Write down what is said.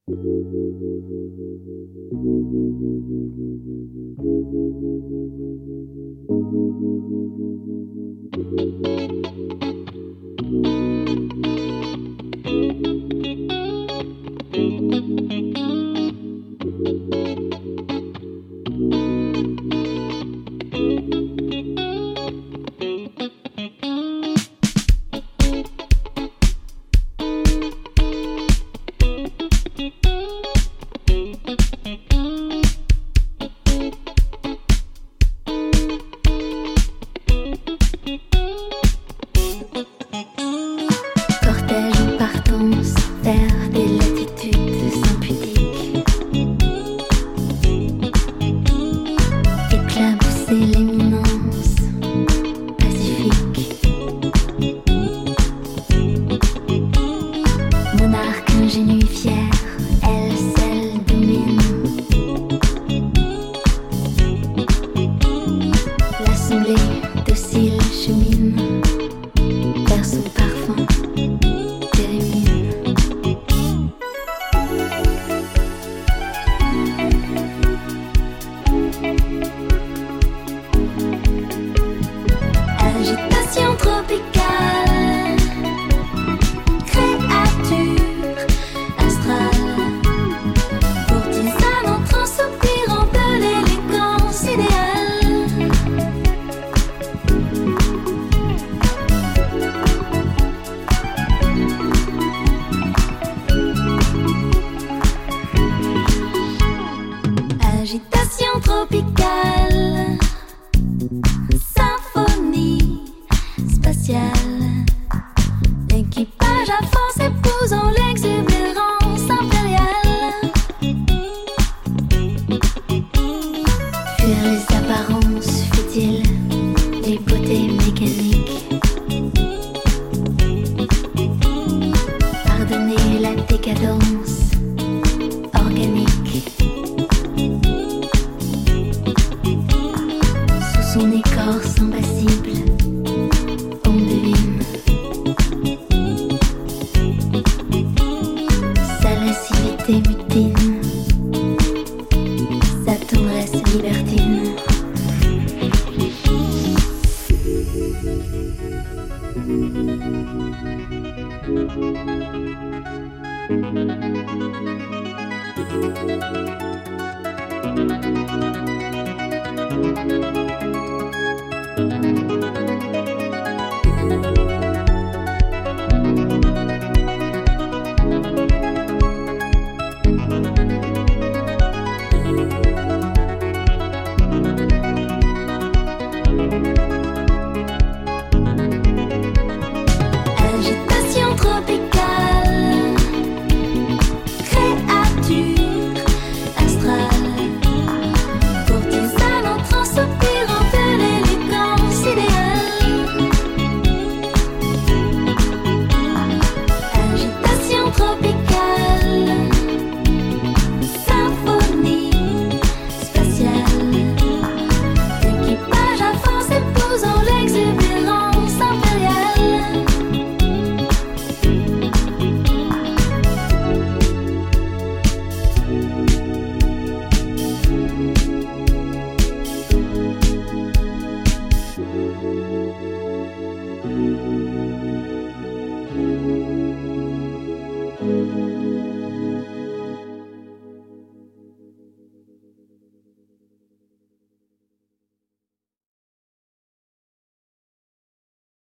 Cortège en partance vers des latitudes impudiques, éclabousser l'éminence pacifique, monarque ingénu fier, elle celle de mine, l'assemblée docile chemine vers son parfum térémine. Agitation tropicale, créature astrale, courtisane entrant soupirant de l'élégance idéale. Agitation tropicale, symphonie spatiale, l'équipage à force épousant l'exubérance impériale. Fuir les apparences futiles des beautés mécaniques, pardonner la décadence organique. Sous son écorce impassible, on devine sa lascivité mutine, sa tendresse libertine.